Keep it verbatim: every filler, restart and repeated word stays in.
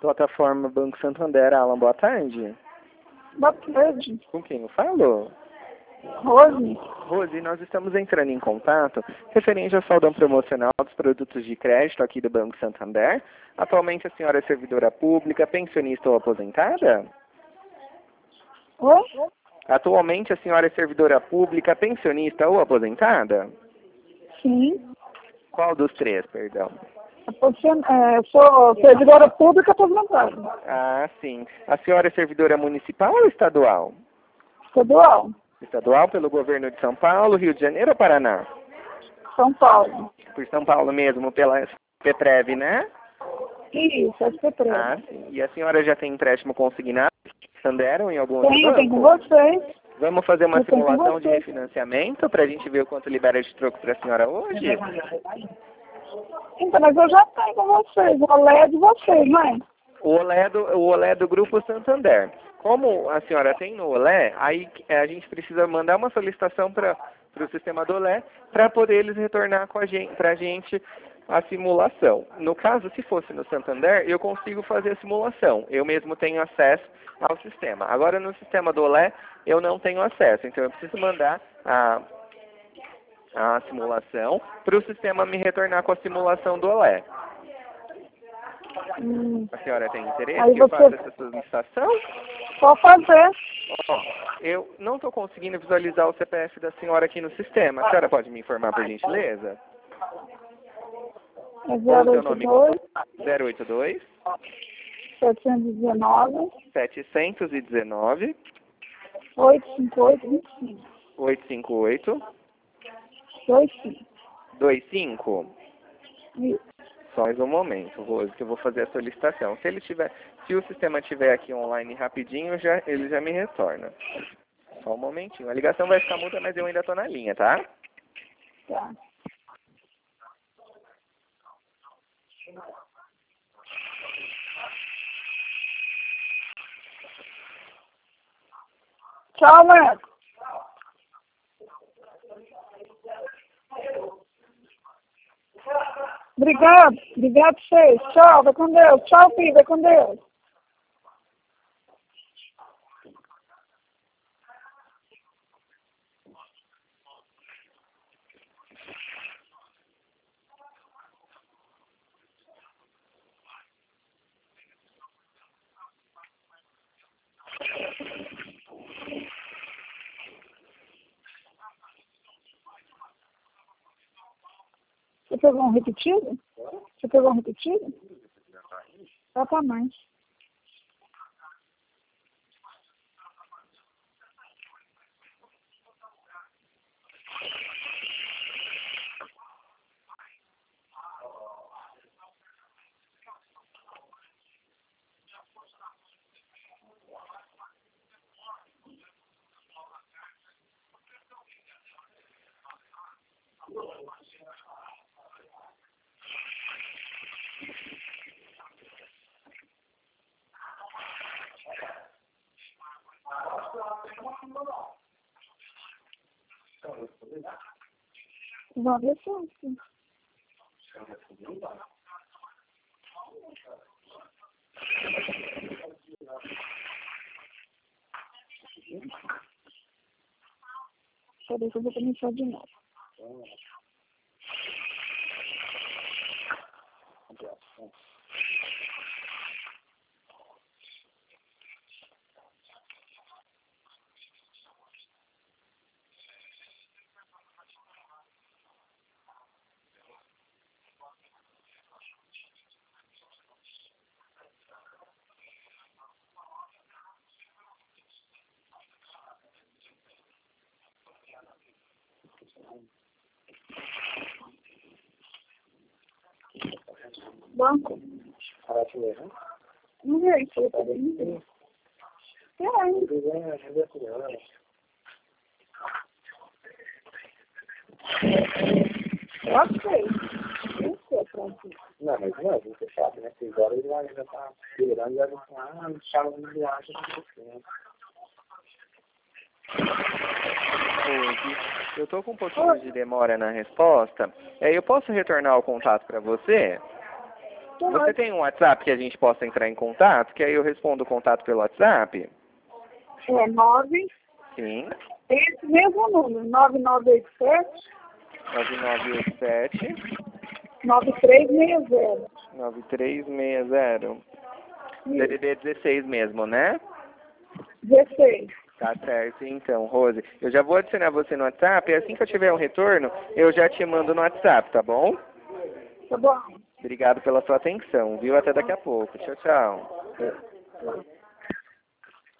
Plataforma Banco Santander, Alan, boa tarde. Boa tarde. Com quem eu falo? Rose. Rose, nós estamos entrando em contato referente ao saldão promocional dos produtos de crédito aqui do Banco Santander. Atualmente a senhora é servidora pública, pensionista ou aposentada? Oi? Atualmente a senhora é servidora pública, pensionista ou aposentada? Sim. Qual dos três, perdão? É, sou servidora pública aposentada. Ah, sim. A senhora é servidora municipal ou estadual? Estadual. Estadual pelo governo de São Paulo, Rio de Janeiro ou Paraná? São Paulo. Por São Paulo mesmo, pela Petrev, né? Isso, é Petrev. Ah, sim. E a senhora já tem empréstimo consignado? Sanderam em algum outro Tenho, banco? tenho com vocês. Vamos fazer uma Eu tenho com simulação de vocês. refinanciamento para a gente ver o quanto libera de troco para a senhora hoje? Então, mas eu já tenho com vocês. O Olé é de vocês, não é? O Olé do, o Olé do Grupo Santander. Como a senhora tem no Olé, aí a gente precisa mandar uma solicitação para o sistema do Olé para poder eles retornar com a gente, para a gente a simulação. No caso, se fosse no Santander, eu consigo fazer a simulação. Eu mesmo tenho acesso ao sistema. Agora, no sistema do Olé, eu não tenho acesso. Então, eu preciso mandar a, a simulação para o sistema me retornar com a simulação do Olé. Hum. A senhora tem interesse Aí que eu você- faça essa solicitação? Pode fazer. Ó, eu não estou conseguindo visualizar o C P F da senhora aqui no sistema. A senhora pode me informar, por gentileza? É Qual o zero seu oito nome? dois, zero oito dois, setecentos e dezenove, setecentos e dezenove, oitocentos e cinquenta e oito, vinte e cinco. oitocentos e cinquenta e oito, Dois cinco. vinte e cinco. Isso. Só mais um momento, Rose, que eu vou fazer a solicitação. Se ele tiver, se o sistema tiver aqui online rapidinho, já, ele já me retorna. Só um momentinho. A ligação vai ficar muda, mas eu ainda estou na linha, tá? Tá. Tchau, Marco. Obrigado. Obrigado a vocês. Tchau, vai com Deus. Tchau, filho, vai com Deus. Você pegou um repetido? Você pegou um repetido? Dá pra mais. Vamos ver se é assim. Peraí que eu vou começar de novo. Banco? Não é isso, tá bem? É. Ok. Não sei, pronto. Não, mas não é, você sabe, né? Seis horas ele já está esperando e já vai falar, ah, não chama de viagem com você. Rose, eu estou com um pouquinho de demora na resposta. É, eu posso retornar o contato para você? Você tem um WhatsApp que a gente possa entrar em contato? Que aí eu respondo o contato pelo WhatsApp? É nove. Sim. Esse mesmo número, nove nove oito sete. nove nove oito sete. nove três seis zero. nove três seis zero. D D D dezesseis mesmo, né? dezesseis. Tá certo, então, Rose. Eu já vou adicionar você no WhatsApp e assim que eu tiver um retorno, eu já te mando no WhatsApp, tá bom? Tá bom. Obrigado pela sua atenção, viu? Até daqui a pouco. Tchau, tchau.